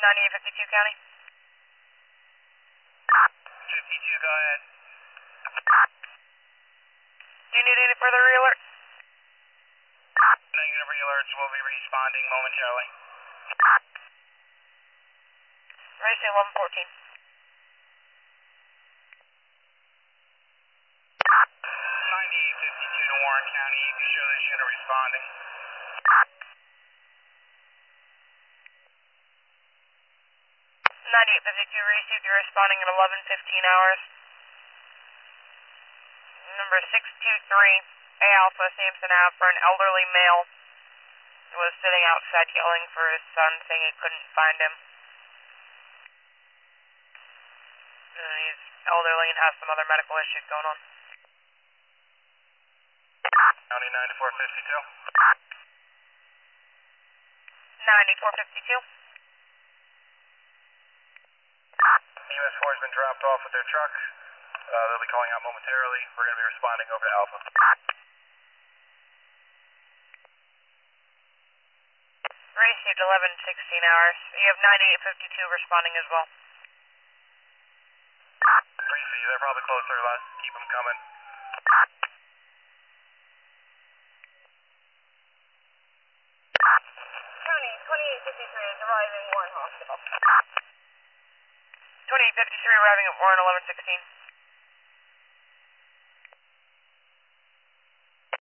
9852 County. 52, go ahead. Do you need any further re-alert? Negative re-alerts will be responding momentarily. Race 1114. 9852 to Warren County, you can show this unit responding. 9852 received, you're responding at 11:15 hours. Number 623, A Alpha Sampson Ave for an elderly male who was sitting outside yelling for his son, saying he couldn't find him. And he's elderly and has some other medical issues going on. County 9452. 9452. US 4 has been dropped off with their truck. They'll be calling out momentarily. We're going to be responding over to Alpha. Received 11:16 hours. You have 9852 responding as well. Receive, they're probably closer. Let's keep them coming. County 2853 is arriving at Warren Hospital. 2853 arriving at Warren 11:16.